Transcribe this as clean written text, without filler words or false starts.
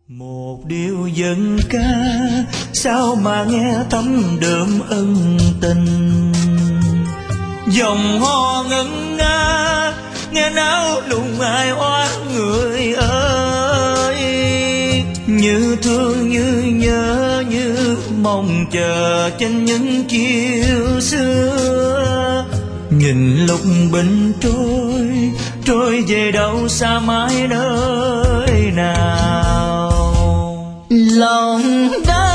Một điều dân ca sao mà nghe thấm đượm ân tình, dòng hò ngân nga nghe náo nùng ai oán người ơi, như thương như nhớ như mong chờ trên những chiều xưa. Nhìn lúc bình trôi trôi về đâu xa mãi nơi nào, lòng đã